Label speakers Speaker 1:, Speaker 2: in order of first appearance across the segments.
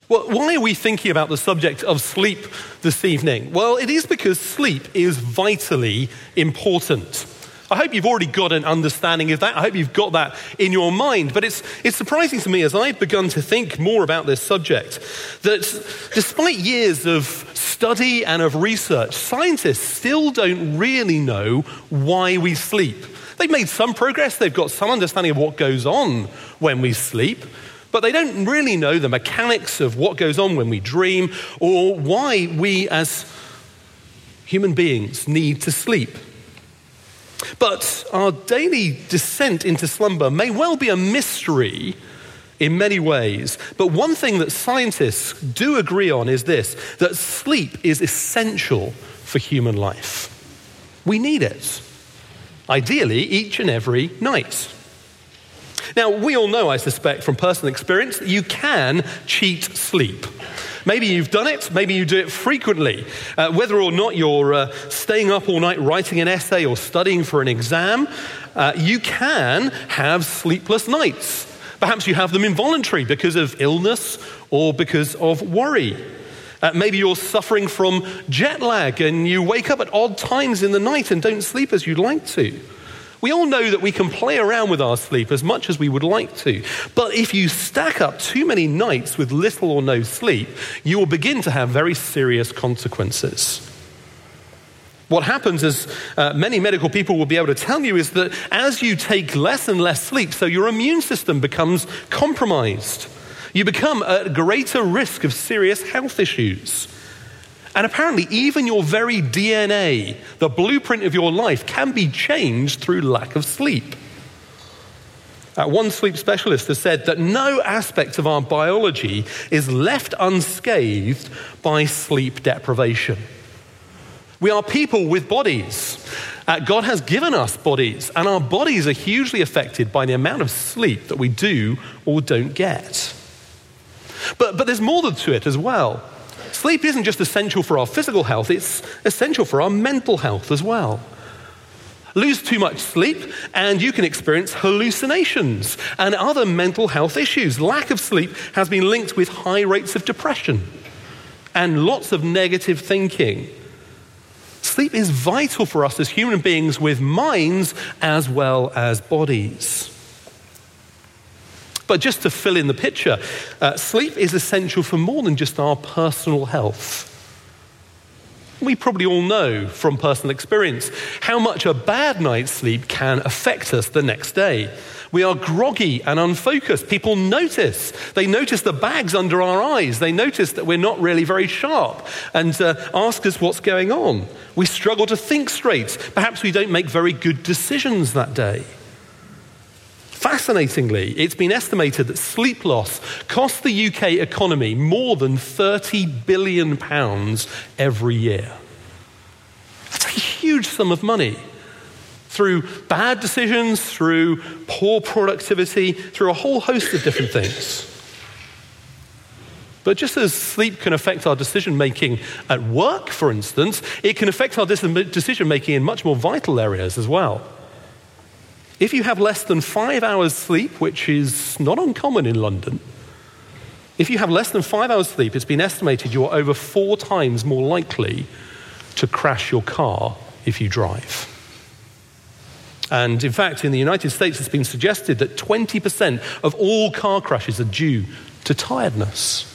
Speaker 1: Well, why are we thinking about the subject of sleep this evening? Well, it is because sleep is vitally important. I hope you've already got an understanding of that. I hope you've got that in your mind. But it's surprising to me as I've begun to think more about this subject that despite years of study and of research, scientists still don't really know why we sleep. They've made some progress. They've got some understanding of what goes on when we sleep. But they don't really know the mechanics of what goes on when we dream or why we as human beings need to sleep. But our daily descent into slumber may well be a mystery in many ways. But one thing that scientists do agree on is this, that sleep is essential for human life. We need it, ideally each and every night. Now, we all know, I suspect, from personal experience, that you can cheat sleep. Maybe you've done it, maybe you do it frequently. Whether or not you're staying up all night writing an essay or studying for an exam, you can have sleepless nights. Perhaps you have them involuntary because of illness or because of worry. Maybe you're suffering from jet lag and you wake up at odd times in the night and don't sleep as you'd like to. We all know that we can play around with our sleep as much as we would like to. But if you stack up too many nights with little or no sleep, you will begin to have very serious consequences. What happens, as many medical people will be able to tell you, is that as you take less and less sleep, so your immune system becomes compromised. You become at greater risk of serious health issues. And apparently, even your very DNA, the blueprint of your life, can be changed through lack of sleep. One sleep specialist has said that no aspect of our biology is left unscathed by sleep deprivation. We are people with bodies. God has given us bodies, and our bodies are hugely affected by the amount of sleep that we do or don't get. But there's more to it as well. Sleep isn't just essential for our physical health, it's essential for our mental health as well. Lose too much sleep and you can experience hallucinations and other mental health issues. Lack of sleep has been linked with high rates of depression and lots of negative thinking. Sleep is vital for us as human beings with minds as well as bodies. But just to fill in the picture, sleep is essential for more than just our personal health. We probably all know from personal experience how much a bad night's sleep can affect us the next day. We are groggy and unfocused. People notice. They notice the bags under our eyes. They notice that we're not really very sharp and ask us what's going on. We struggle to think straight. Perhaps we don't make very good decisions that day. Fascinatingly, it's been estimated that sleep loss costs the UK economy more than £30 billion every year. That's a huge sum of money. Through bad decisions, through poor productivity, through a whole host of different things. But just as sleep can affect our decision-making at work, for instance, it can affect our decision-making in much more vital areas as well. If you have less than 5 hours sleep, which is not uncommon in London, if you have less than 5 hours sleep, it's been estimated you're over 4 times more likely to crash your car if you drive. And in fact, in the United States, it's been suggested that 20% of all car crashes are due to tiredness.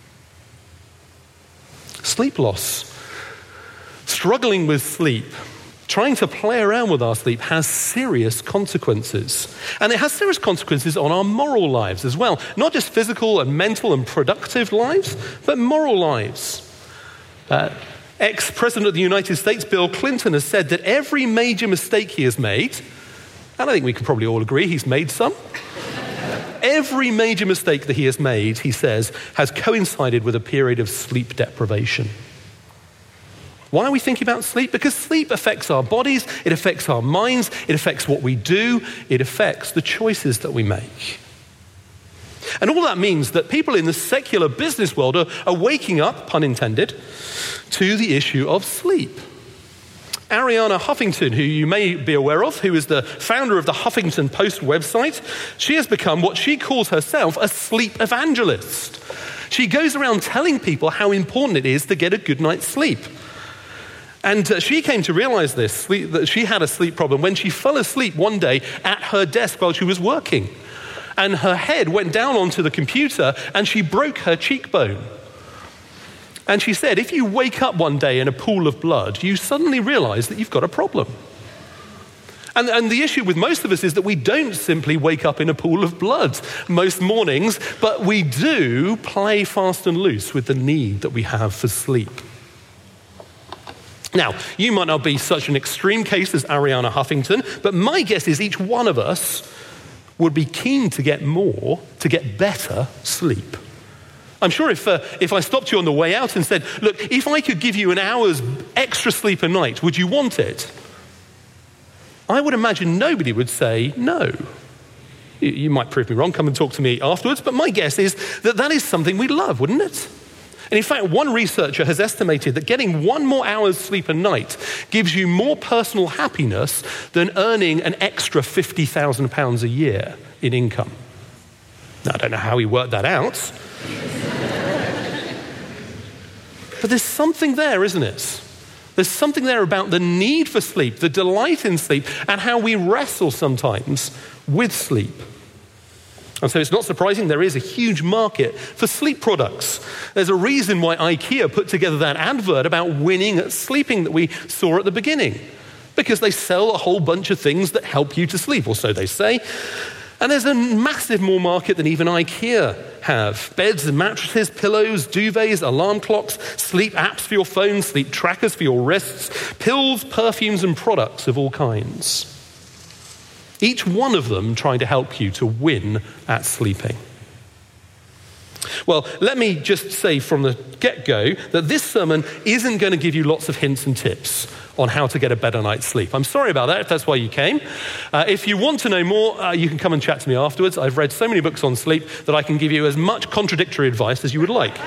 Speaker 1: Sleep loss. Struggling with sleep, trying to play around with our sleep has serious consequences. And it has serious consequences on our moral lives as well. Not just physical and mental and productive lives, but moral lives. Ex-President of the United States, Bill Clinton, has said that every major mistake he has made, and I think we can probably all agree he's made some, every major mistake that he has made, he says, has coincided with a period of sleep deprivation. Why are we thinking about sleep? Because sleep affects our bodies, it affects our minds, it affects what we do, it affects the choices that we make. And all that means that people in the secular business world are waking up, pun intended, to the issue of sleep. Arianna Huffington, who you may be aware of, who is the founder of the Huffington Post website, she has become what she calls herself a sleep evangelist. She goes around telling people how important it is to get a good night's sleep. And she came to realize that she had a sleep problem when she fell asleep one day at her desk while she was working. And her head went down onto the computer and she broke her cheekbone. And she said, if you wake up one day in a pool of blood, you suddenly realize that you've got a problem. And the issue with most of us is that we don't simply wake up in a pool of blood most mornings, but we do play fast and loose with the need that we have for sleep. Now, you might not be such an extreme case as Arianna Huffington, but my guess is each one of us would be keen to get better sleep. I'm sure if I stopped you on the way out and said, look, if I could give you an hour's extra sleep a night, would you want it? I would imagine nobody would say no. You might prove me wrong, come and talk to me afterwards, but my guess is that is something we'd love, wouldn't it? And in fact, one researcher has estimated that getting 1 more hour's sleep a night gives you more personal happiness than earning an extra £50,000 a year in income. Now, I don't know how he worked that out. But there's something there, isn't it? There's something there about the need for sleep, the delight in sleep, and how we wrestle sometimes with sleep. And so it's not surprising there is a huge market for sleep products. There's a reason why IKEA put together that advert about winning at sleeping that we saw at the beginning. Because they sell a whole bunch of things that help you to sleep, or so they say. And there's a massive more market than even IKEA have. Beds and mattresses, pillows, duvets, alarm clocks, sleep apps for your phone, sleep trackers for your wrists, pills, perfumes, and products of all kinds. Each one of them trying to help you to win at sleeping. Well, let me just say from the get-go that this sermon isn't going to give you lots of hints and tips on how to get a better night's sleep. I'm sorry about that if that's why you came. If you want to know more, you can come and chat to me afterwards. I've read so many books on sleep that I can give you as much contradictory advice as you would like.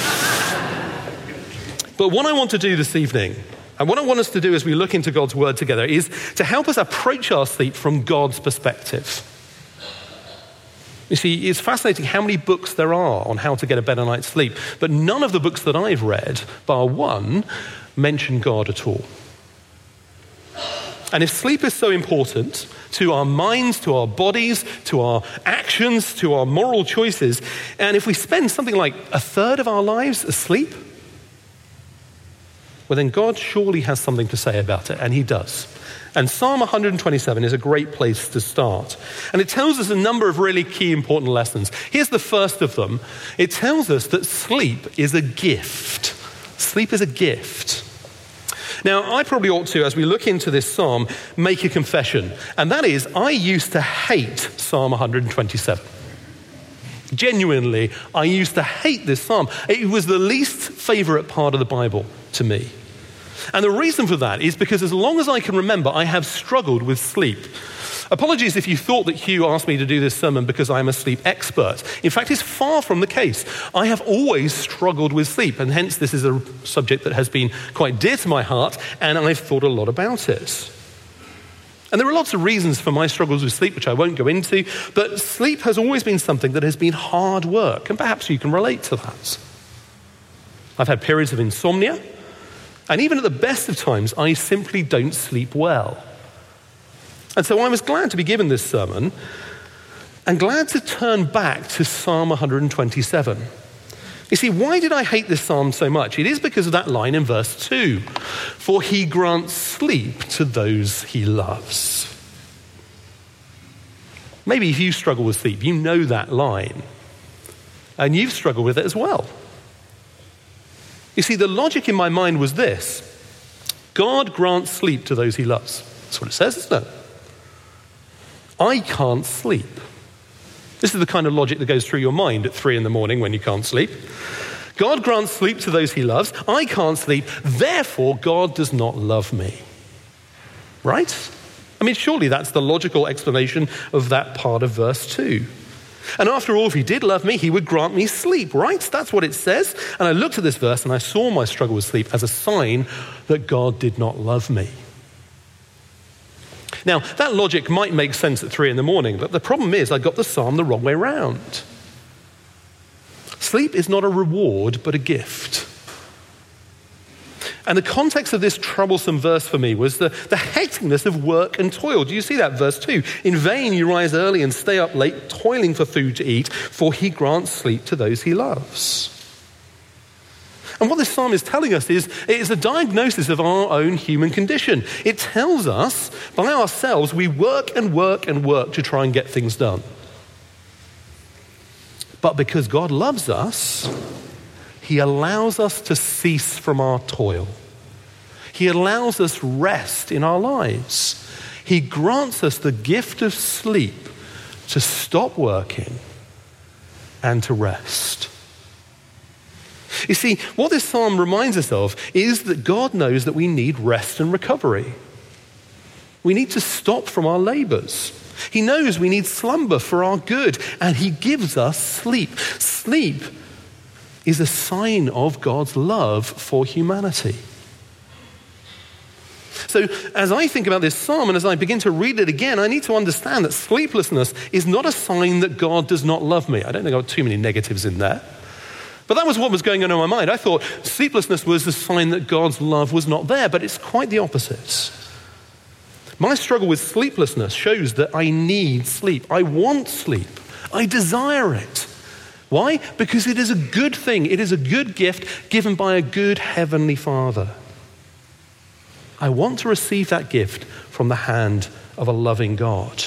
Speaker 1: But what I want to do this evening, and what I want us to do as we look into God's word together, is to help us approach our sleep from God's perspective. You see, it's fascinating how many books there are on how to get a better night's sleep, but none of the books that I've read, bar one, mention God at all. And if sleep is so important to our minds, to our bodies, to our actions, to our moral choices, and if we spend something like a third of our lives asleep, well then God surely has something to say about it, and he does. And Psalm 127 is a great place to start. And it tells us a number of really key important lessons. Here's the first of them. It tells us that sleep is a gift. Sleep is a gift. Now, I probably ought to, as we look into this psalm, make a confession. And that is, I used to hate Psalm 127. Genuinely, I used to hate this psalm. It was the least favorite part of the Bible to me. And the reason for that is because as long as I can remember, I have struggled with sleep. Apologies if you thought that Hugh asked me to do this sermon because I'm a sleep expert. In fact, it's far from the case. I have always struggled with sleep, and hence this is a subject that has been quite dear to my heart, and I've thought a lot about it. And there are lots of reasons for my struggles with sleep, which I won't go into, but sleep has always been something that has been hard work, and perhaps you can relate to that. I've had periods of insomnia, and even at the best of times, I simply don't sleep well. And so I was glad to be given this sermon and glad to turn back to Psalm 127. You see, why did I hate this psalm so much? It is because of that line in verse 2. For he grants sleep to those he loves. Maybe if you struggle with sleep, you know that line. And you've struggled with it as well. You see, the logic in my mind was this. God grants sleep to those he loves. That's what it says, isn't it? I can't sleep. This is the kind of logic that goes through your mind at 3 a.m. when you can't sleep. God grants sleep to those he loves. I can't sleep. Therefore, God does not love me. Right? I mean, surely that's the logical explanation of that part of verse 2. And after all, if he did love me, he would grant me sleep, right? That's what it says. And I looked at this verse and I saw my struggle with sleep as a sign that God did not love me. Now, that logic might make sense at 3 a.m, but the problem is I got the psalm the wrong way round. Sleep is not a reward, but a gift. And the context of this troublesome verse for me was the hecticness of work and toil. Do you see that? Verse 2. In vain you rise early and stay up late, toiling for food to eat, for he grants sleep to those he loves. And what this psalm is telling us is it is a diagnosis of our own human condition. It tells us, by ourselves, we work and work and work to try and get things done. But because God loves us, he allows us to cease from our toil. He allows us rest in our lives. He grants us the gift of sleep to stop working and to rest. You see, what this psalm reminds us of is that God knows that we need rest and recovery. We need to stop from our labors. He knows we need slumber for our good, and he gives us sleep. Sleep is a sign of God's love for humanity. So as I think about this psalm and as I begin to read it again, I need to understand that sleeplessness is not a sign that God does not love me. I don't think I've got too many negatives in there. But that was what was going on in my mind. I thought sleeplessness was a sign that God's love was not there, but it's quite the opposite. My struggle with sleeplessness shows that I need sleep. I want sleep. I desire it. Why? Because it is a good thing. It is a good gift given by a good heavenly Father. I want to receive that gift from the hand of a loving God.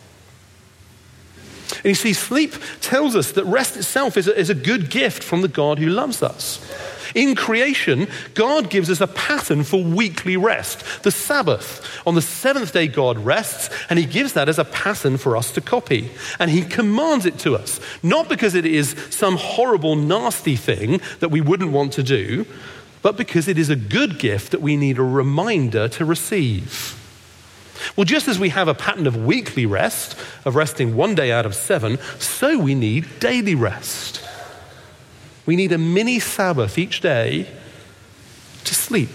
Speaker 1: And you see, sleep tells us that rest itself is a good gift from the God who loves us. In creation, God gives us a pattern for weekly rest, the Sabbath. On the seventh day, God rests, and he gives that as a pattern for us to copy. And he commands it to us, not because it is some horrible, nasty thing that we wouldn't want to do, but because it is a good gift that we need a reminder to receive. Well, just as we have a pattern of weekly rest, of resting 1 day out of 7, so we need daily rest. We need a mini Sabbath each day to sleep.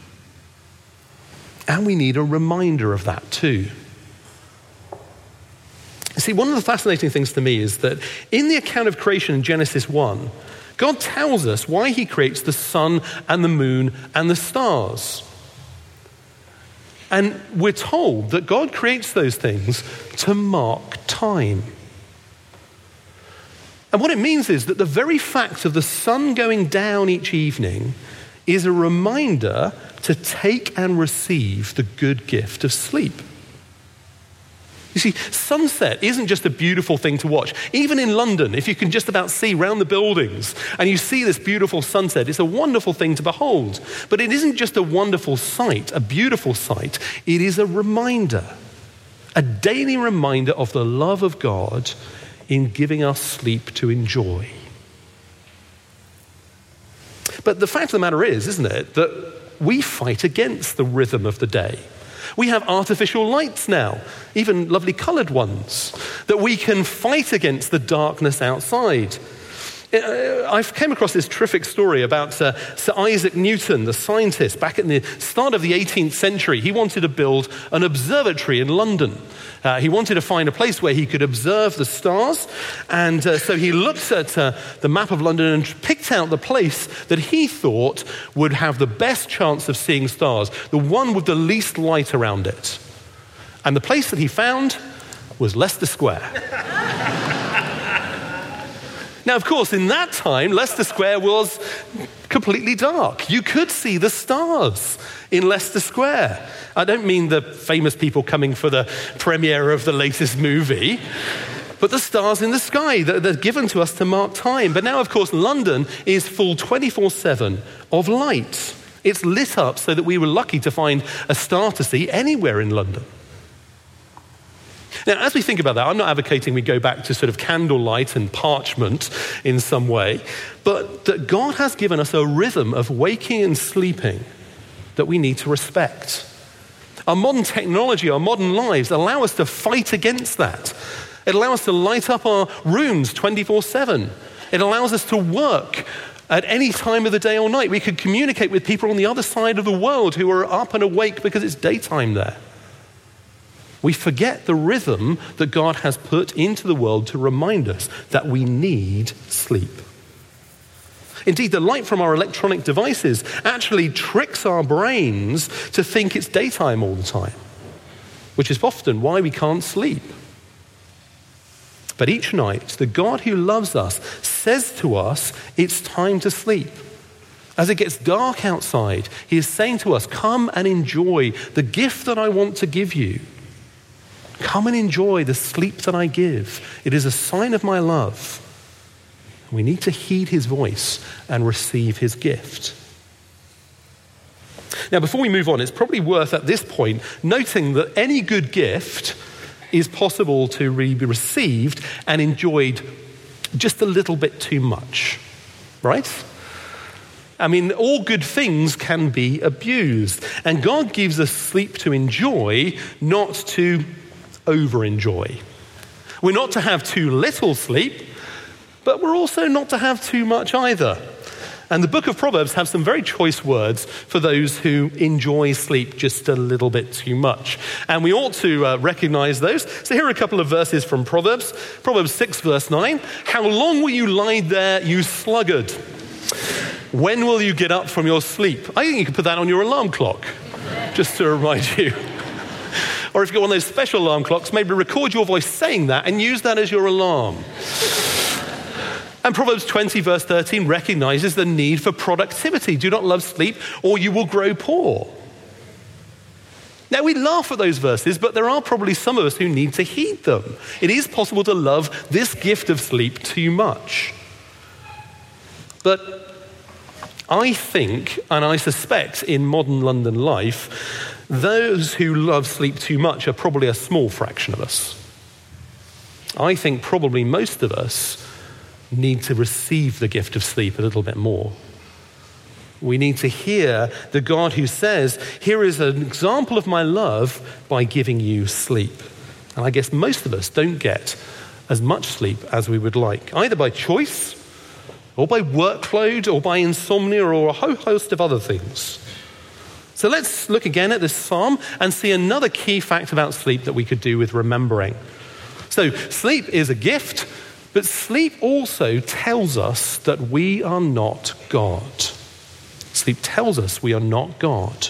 Speaker 1: And we need a reminder of that too. See, one of the fascinating things to me is that in the account of creation in Genesis 1, God tells us why he creates the sun and the moon and the stars. And we're told that God creates those things to mark time. And what it means is that the very fact of the sun going down each evening is a reminder to take and receive the good gift of sleep. You see, sunset isn't just a beautiful thing to watch. Even in London, if you can just about see round the buildings and you see this beautiful sunset, it's a wonderful thing to behold. But it isn't just a wonderful sight, a beautiful sight. It is a reminder, a daily reminder of the love of God in giving us sleep to enjoy. But the fact of the matter is, isn't it, that we fight against the rhythm of the day. We have artificial lights now, even lovely coloured ones, that we can fight against the darkness outside. I came across this terrific story about Sir Isaac Newton, the scientist, back at the start of the 18th century. He wanted to build an observatory in London. He wanted to find a place where he could observe the stars. And so he looked at the map of London and picked out the place that he thought would have the best chance of seeing stars, the one with the least light around it. And the place that he found was Leicester Square. Now, of course, in that time, Leicester Square was completely dark. You could see the stars in Leicester Square. I don't mean the famous people coming for the premiere of the latest movie, but the stars in the sky that are given to us to mark time. But now, of course, London is full 24/7 of light. It's lit up so that we were lucky to find a star to see anywhere in London. Now, as we think about that, I'm not advocating we go back to sort of candlelight and parchment in some way, but that God has given us a rhythm of waking and sleeping that we need to respect. Our modern technology, our modern lives allow us to fight against that. It allows us to light up our rooms 24/7. It allows us to work at any time of the day or night. We could communicate with people on the other side of the world who are up and awake because it's daytime there. We forget the rhythm that God has put into the world to remind us that we need sleep. Indeed, the light from our electronic devices actually tricks our brains to think it's daytime all the time, which is often why we can't sleep. But each night, the God who loves us says to us, it's time to sleep. As it gets dark outside, he is saying to us, come and enjoy the gift that I want to give you. Come and enjoy the sleep that I give. It is a sign of my love. We need to heed his voice and receive his gift. Now, before we move on, it's probably worth at this point noting that any good gift is possible to be received and enjoyed just a little bit too much, right? I mean, all good things can be abused, and God gives us sleep to enjoy, not to over-enjoy. We're not to have too little sleep, but we're also not to have too much either. And the book of Proverbs has some very choice words for those who enjoy sleep just a little bit too much. And we ought to recognize those. So here are a couple of verses from Proverbs. Proverbs 6, verse 9. How long will you lie there, you sluggard? When will you get up from your sleep? I think you could put that on your alarm clock, just to remind you. Or if you've got one of those special alarm clocks, maybe record your voice saying that and use that as your alarm. And Proverbs 20, verse 13, recognizes the need for productivity. Do not love sleep, or you will grow poor. Now, we laugh at those verses, but there are probably some of us who need to heed them. It is possible to love this gift of sleep too much. But I think, and I suspect in modern London life, those who love sleep too much are probably a small fraction of us. I think probably most of us need to receive the gift of sleep a little bit more. We need to hear the God who says, here is an example of my love by giving you sleep. And I guess most of us don't get as much sleep as we would like, either by choice, or by workload, or by insomnia, or a whole host of other things. So let's look again at this psalm and see another key fact about sleep that we could do with remembering. So sleep is a gift, but sleep also tells us that we are not God. Sleep tells us we are not God.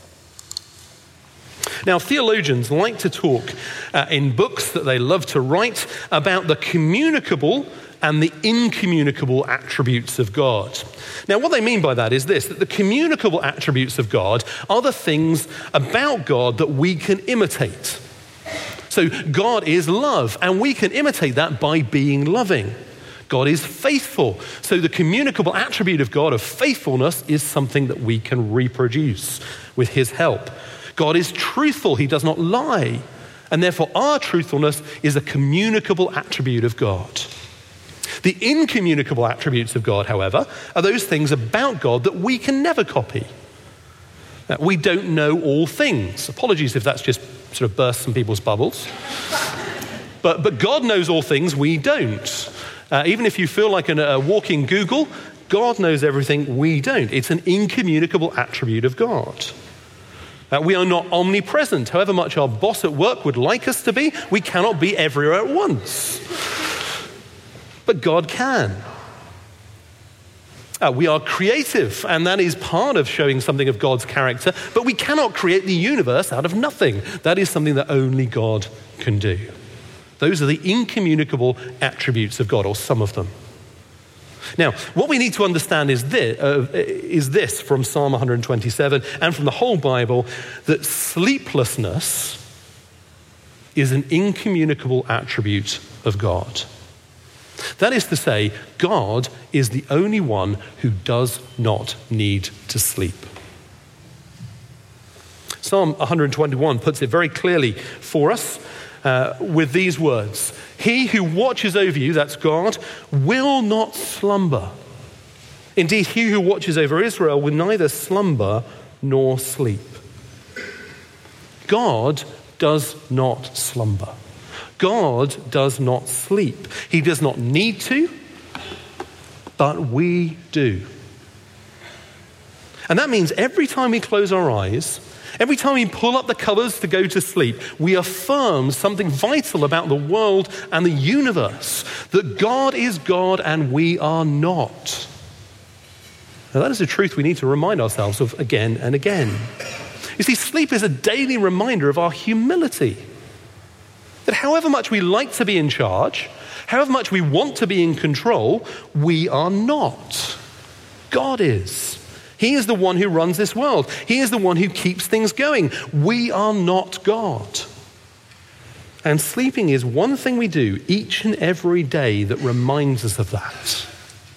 Speaker 1: Now, theologians like to talk in books that they love to write about the communicable and the incommunicable attributes of God. Now, what they mean by that is this, that the communicable attributes of God are the things about God that we can imitate. So God is love, and we can imitate that by being loving. God is faithful. So the communicable attribute of God, of faithfulness, is something that we can reproduce with his help. God is truthful. He does not lie. And therefore, our truthfulness is a communicable attribute of God. The incommunicable attributes of God, however, are those things about God that we can never copy. We don't know all things. Apologies if that's just sort of burst some people's bubbles. But God knows all things we don't. Even if you feel like a walking Google, God knows everything we don't. It's an incommunicable attribute of God. We are not omnipresent. However much our boss at work would like us to be, we cannot be everywhere at once. But God can. We are creative, and that is part of showing something of God's character, but we cannot create the universe out of nothing. That is something that only God can do. Those are the incommunicable attributes of God, or some of them. Now, what we need to understand is this from Psalm 127 and from the whole Bible, that sleeplessness is an incommunicable attribute of God. That is to say, God is the only one who does not need to sleep. Psalm 121 puts it very clearly for us with these words. He who watches over you, that's God, will not slumber. Indeed, he who watches over Israel will neither slumber nor sleep. God does not slumber. God does not sleep. He does not need to, but we do. And that means every time we close our eyes, every time we pull up the covers to go to sleep, we affirm something vital about the world and the universe, that God is God and we are not. Now, that is a truth we need to remind ourselves of again and again. You see, sleep is a daily reminder of our humility. That however much we like to be in charge, however much we want to be in control, we are not. God is. He is the one who runs this world. He is the one who keeps things going. We are not God. And sleeping is one thing we do each and every day that reminds us of that.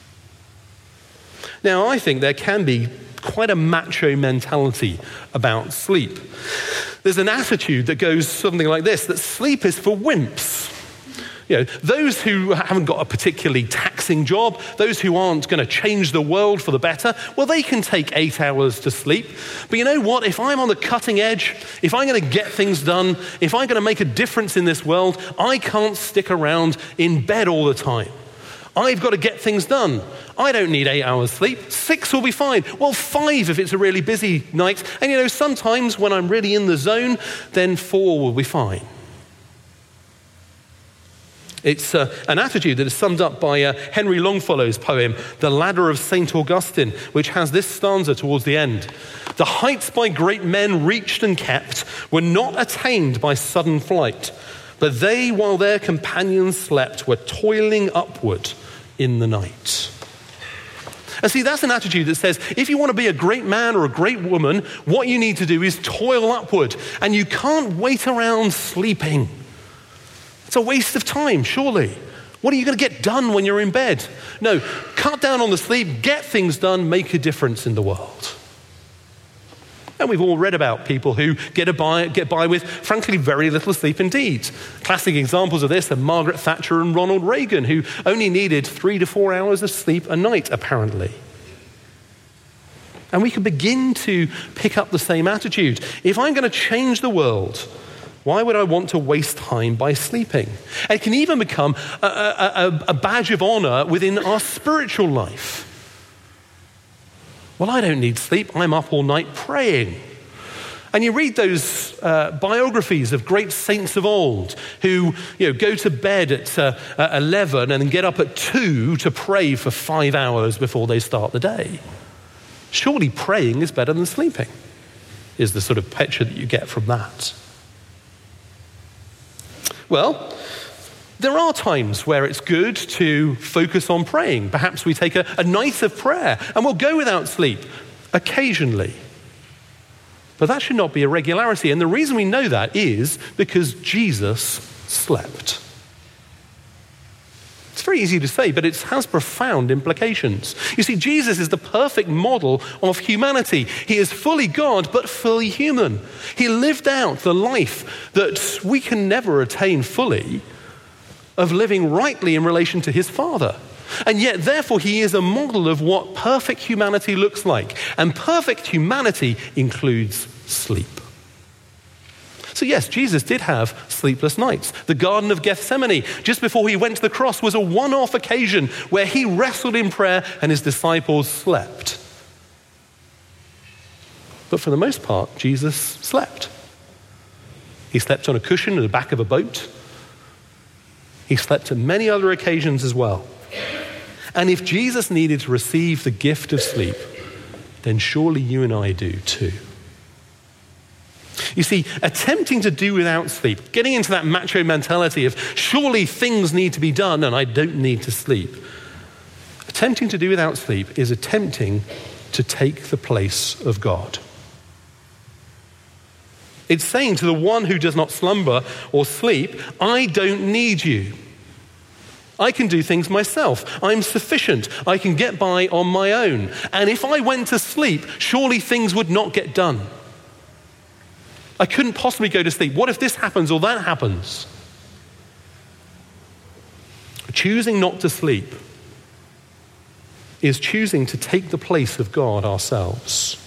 Speaker 1: Now, I think there can be quite a macho mentality about sleep. There's an attitude that goes something like this, that sleep is for wimps. You know, those who haven't got a particularly taxing job, those who aren't going to change the world for the better, well, they can take 8 hours to sleep. But you know what? If I'm on the cutting edge, if I'm going to get things done, if I'm going to make a difference in this world, I can't stick around in bed all the time. I've got to get things done. I don't need 8 hours sleep. 6 will be fine. Well, 5 if it's a really busy night. And you know, sometimes when I'm really in the zone, then 4 will be fine. It's an attitude that is summed up by Henry Longfellow's poem, The Ladder of St. Augustine, which has this stanza towards the end. The heights by great men reached and kept were not attained by sudden flight, but they, while their companions slept, were toiling upward in the night. And see, that's an attitude that says, if you want to be a great man or a great woman, what you need to do is toil upward, and you can't wait around sleeping. It's a waste of time, surely. What are you going to get done when you're in bed? No, cut down on the sleep, get things done, make a difference in the world. And we've all read about people who get by with, frankly, very little sleep indeed. Classic examples of this are Margaret Thatcher and Ronald Reagan, who only needed 3 to 4 hours of sleep a night, apparently. And we can begin to pick up the same attitude. If I'm going to change the world, why would I want to waste time by sleeping? It can even become a badge of honor within our spiritual life. Well, I don't need sleep. I'm up all night praying. And you read those biographies of great saints of old who go to bed at 11 and then get up at 2 to pray for 5 hours before they start the day. Surely praying is better than sleeping, is the sort of picture that you get from that. Well, there are times where it's good to focus on praying. Perhaps we take a night of prayer and we'll go without sleep occasionally. But that should not be a regularity. And the reason we know that is because Jesus slept. It's very easy to say, but it has profound implications. You see, Jesus is the perfect model of humanity. He is fully God, but fully human. He lived out the life that we can never attain fully, of living rightly in relation to his Father. And yet, therefore, he is a model of what perfect humanity looks like. And perfect humanity includes sleep. So yes, Jesus did have sleepless nights. The Garden of Gethsemane, just before he went to the cross, was a one-off occasion where he wrestled in prayer and his disciples slept. But for the most part, Jesus slept. He slept on a cushion in the back of a boat. He slept on many other occasions as well. And if Jesus needed to receive the gift of sleep, then surely you and I do too. You see, attempting to do without sleep, getting into that macho mentality of surely things need to be done and I don't need to sleep. Attempting to do without sleep is attempting to take the place of God. It's saying to the one who does not slumber or sleep, I don't need you. I can do things myself. I'm sufficient. I can get by on my own. And if I went to sleep, surely things would not get done. I couldn't possibly go to sleep. What if this happens or that happens? Choosing not to sleep is choosing to take the place of God ourselves.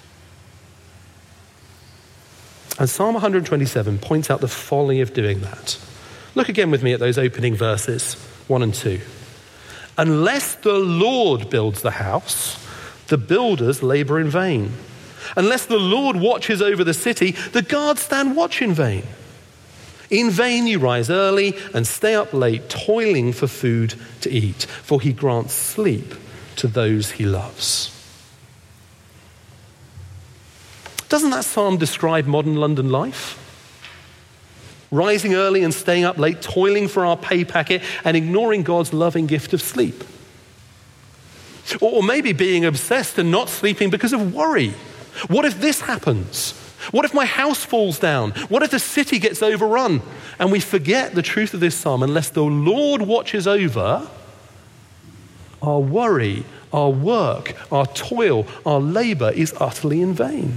Speaker 1: And Psalm 127 points out the folly of doing that. Look again with me at those opening verses, 1 and 2. Unless the Lord builds the house, the builders labor in vain. Unless the Lord watches over the city, the guards stand watch in vain. In vain you rise early and stay up late, toiling for food to eat, for he grants sleep to those he loves. Doesn't that psalm describe modern London life? Rising early and staying up late, toiling for our pay packet and ignoring God's loving gift of sleep. Or maybe being obsessed and not sleeping because of worry. What if this happens? What if my house falls down? What if the city gets overrun? And we forget the truth of this psalm. Unless the Lord watches over, our worry, our work, our toil, our labor is utterly in vain.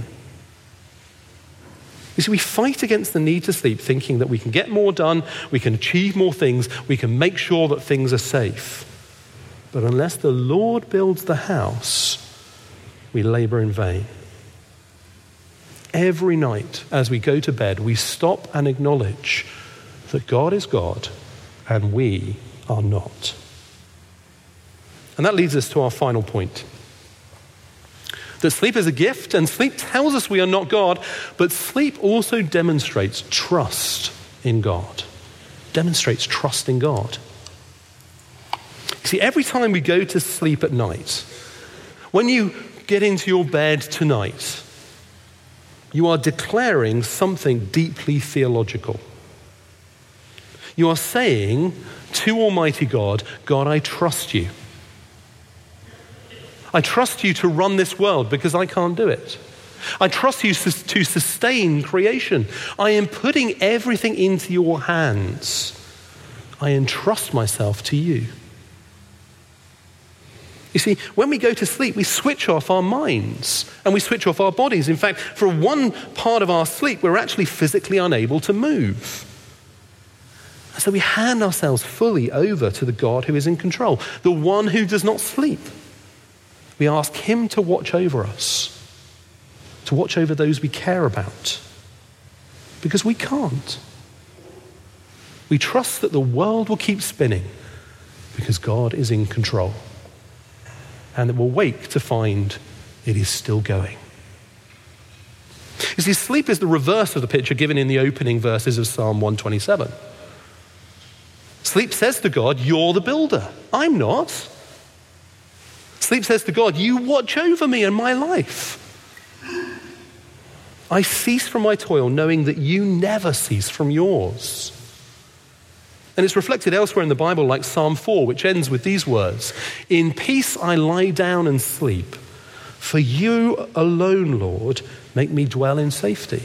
Speaker 1: You see, we fight against the need to sleep, thinking that we can get more done, we can achieve more things, we can make sure that things are safe. But unless the Lord builds the house, we labor in vain. Every night as we go to bed, we stop and acknowledge that God is God and we are not. And that leads us to our final point. That sleep is a gift, and sleep tells us we are not God, but sleep also demonstrates trust in God. Demonstrates trust in God. You see, every time we go to sleep at night, when you get into your bed tonight, you are declaring something deeply theological. You are saying to Almighty God, God, I trust you. I trust you to run this world because I can't do it. I trust you to sustain creation. I am putting everything into your hands. I entrust myself to you. You see, when we go to sleep, we switch off our minds and we switch off our bodies. In fact, for one part of our sleep, we're actually physically unable to move. And so we hand ourselves fully over to the God who is in control, the one who does not sleep. We ask him to watch over us, to watch over those we care about, because we can't. We trust that the world will keep spinning because God is in control, and that we'll wake to find it is still going. You see, sleep is the reverse of the picture given in the opening verses of Psalm 127. Sleep says to God, you're the builder. I'm not. Sleep says to God, you watch over me and my life. I cease from my toil knowing that you never cease from yours. And it's reflected elsewhere in the Bible like Psalm 4, which ends with these words, in peace I lie down and sleep, for you alone, Lord, make me dwell in safety.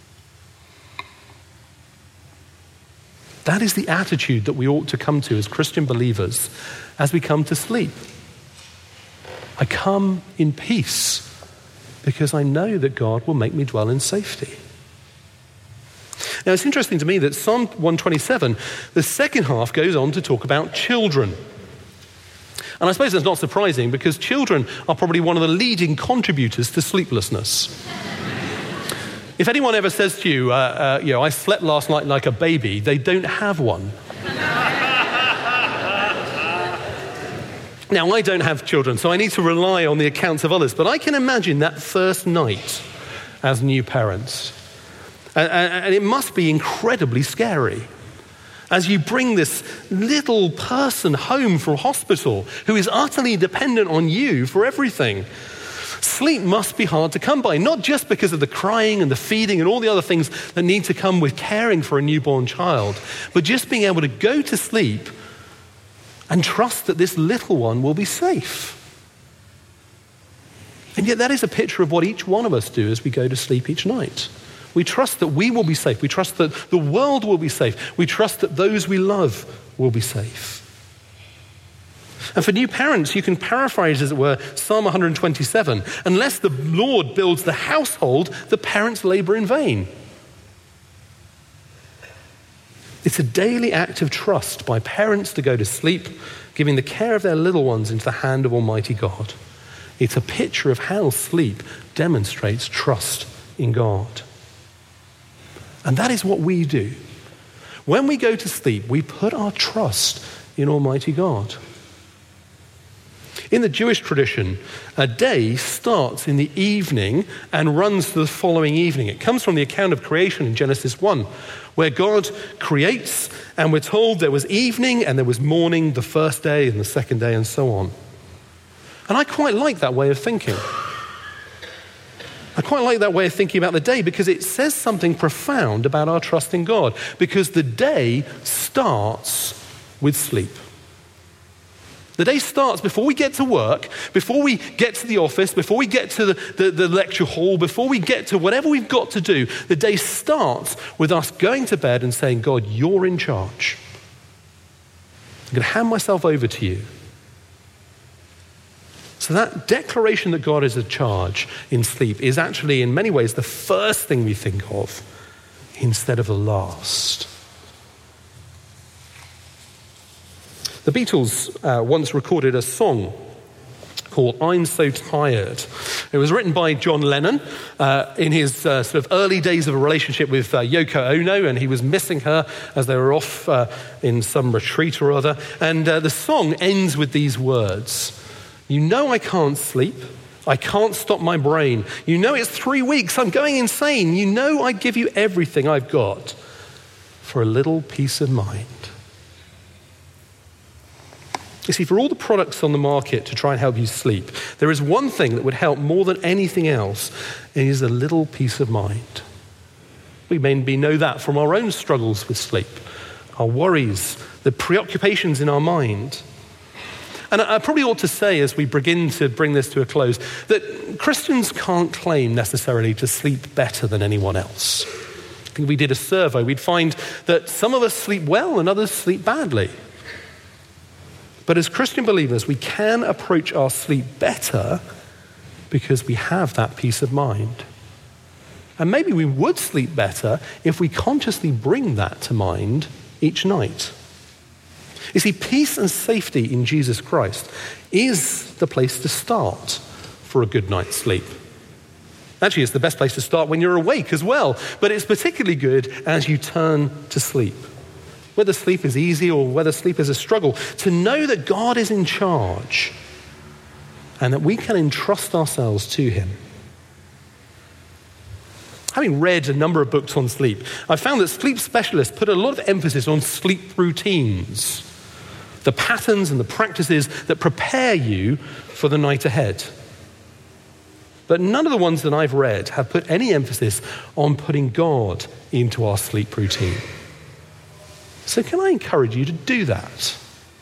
Speaker 1: That is the attitude that we ought to come to as Christian believers as we come to sleep. I come in peace because I know that God will make me dwell in safety. Now, it's interesting to me that Psalm 127, the second half goes on to talk about children. And I suppose that's not surprising because children are probably one of the leading contributors to sleeplessness. If anyone ever says to you, I slept last night like a baby, they don't have one. Now, I don't have children, so I need to rely on the accounts of others, but I can imagine that first night as new parents. And it must be incredibly scary as you bring this little person home from hospital who is utterly dependent on you for everything. Sleep must be hard to come by, not just because of the crying and the feeding and all the other things that need to come with caring for a newborn child, but just being able to go to sleep and trust that this little one will be safe. And yet that is a picture of what each one of us do as we go to sleep each night. We trust that we will be safe. We trust that the world will be safe. We trust that those we love will be safe. And for new parents, you can paraphrase, as it were, Psalm 127. Unless the Lord builds the household, the parents labor in vain. It's a daily act of trust by parents to go to sleep, giving the care of their little ones into the hand of Almighty God. It's a picture of how sleep demonstrates trust in God. And that is what we do. When we go to sleep, we put our trust in Almighty God. In the Jewish tradition, a day starts in the evening and runs to the following evening. It comes from the account of creation in Genesis 1, where God creates, and we're told there was evening and there was morning the first day and the second day and so on. And I quite like that way of thinking. I quite like that way of thinking about the day because it says something profound about our trust in God. Because the day starts with sleep. The day starts before we get to work, before we get to the office, before we get to the lecture hall, before we get to whatever we've got to do. The day starts with us going to bed and saying, God, you're in charge. I'm going to hand myself over to you. So that declaration that God is in charge in sleep is actually in many ways the first thing we think of instead of the last. The Beatles once recorded a song called I'm So Tired. It was written by John Lennon in his sort of early days of a relationship with Yoko Ono, and he was missing her as they were off in some retreat or other. And the song ends with these words: you know I can't sleep. I can't stop my brain. You know it's 3 weeks. I'm going insane. You know I'd give you everything I've got for a little peace of mind. You see, for all the products on the market to try and help you sleep, there is one thing that would help more than anything else, and it is a little peace of mind. We maybe know that from our own struggles with sleep, our worries, the preoccupations in our mind. And I probably ought to say, as we begin to bring this to a close, that Christians can't claim necessarily to sleep better than anyone else. I think if we did a survey, we'd find that some of us sleep well and others sleep badly. But as Christian believers, we can approach our sleep better because we have that peace of mind. And maybe we would sleep better if we consciously bring that to mind each night. You see, peace and safety in Jesus Christ is the place to start for a good night's sleep. Actually, it's the best place to start when you're awake as well, but it's particularly good as you turn to sleep. Whether sleep is easy or whether sleep is a struggle, to know that God is in charge and that we can entrust ourselves to him. Having read a number of books on sleep, I found that sleep specialists put a lot of emphasis on sleep routines, the patterns and the practices that prepare you for the night ahead. But none of the ones that I've read have put any emphasis on putting God into our sleep routine. So can I encourage you to do that?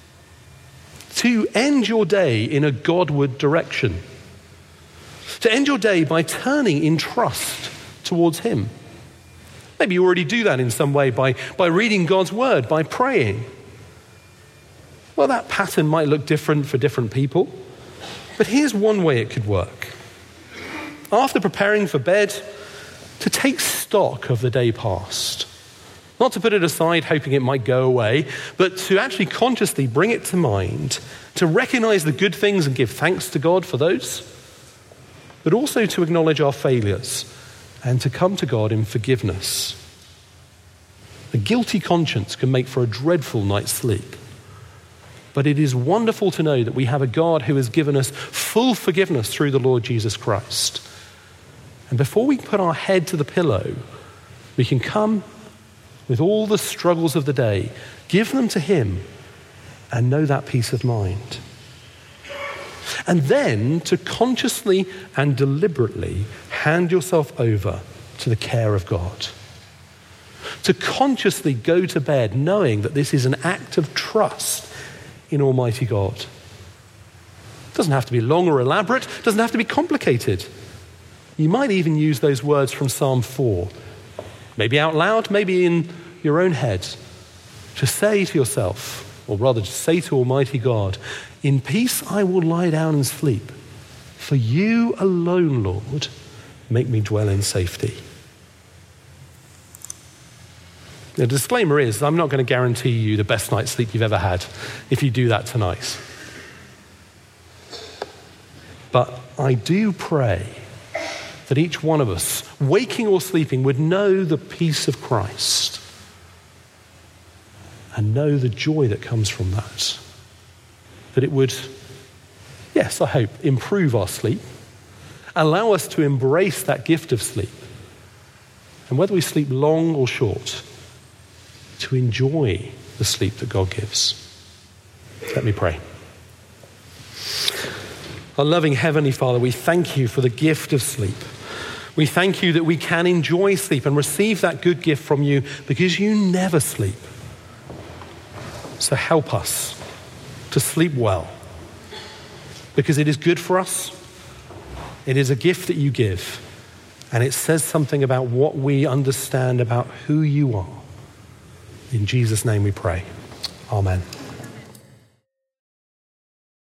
Speaker 1: To end your day in a Godward direction. To end your day by turning in trust towards him. Maybe you already do that in some way by reading God's word, by praying. Well, that pattern might look different for different people, but here's one way it could work. After preparing for bed, to take stock of the day past. Not to put it aside hoping it might go away, but to actually consciously bring it to mind, to recognize the good things and give thanks to God for those, but also to acknowledge our failures and to come to God in forgiveness. A guilty conscience can make for a dreadful night's sleep. But it is wonderful to know that we have a God who has given us full forgiveness through the Lord Jesus Christ. And before we put our head to the pillow, we can come with all the struggles of the day, give them to him, and know that peace of mind. And then to consciously and deliberately hand yourself over to the care of God. To consciously go to bed knowing that this is an act of trust in Almighty God. It doesn't have to be long or elaborate, it doesn't have to be complicated. You might even use those words from Psalm 4. Maybe out loud, maybe in your own head, to say to yourself, or rather to say to Almighty God, in peace I will lie down and sleep. For you alone, Lord, make me dwell in safety. The disclaimer is, I'm not going to guarantee you the best night's sleep you've ever had if you do that tonight. But I do pray that each one of us, waking or sleeping, would know the peace of Christ and know the joy that comes from that. That it would, yes, I hope, improve our sleep, allow us to embrace that gift of sleep, and whether we sleep long or short, to enjoy the sleep that God gives. Let me pray. Our loving Heavenly Father, we thank you for the gift of sleep. We thank you that we can enjoy sleep and receive that good gift from you because you never sleep. So help us to sleep well, because it is good for us. It is a gift that you give, and it says something about what we understand about who you are. In Jesus' name we pray. Amen.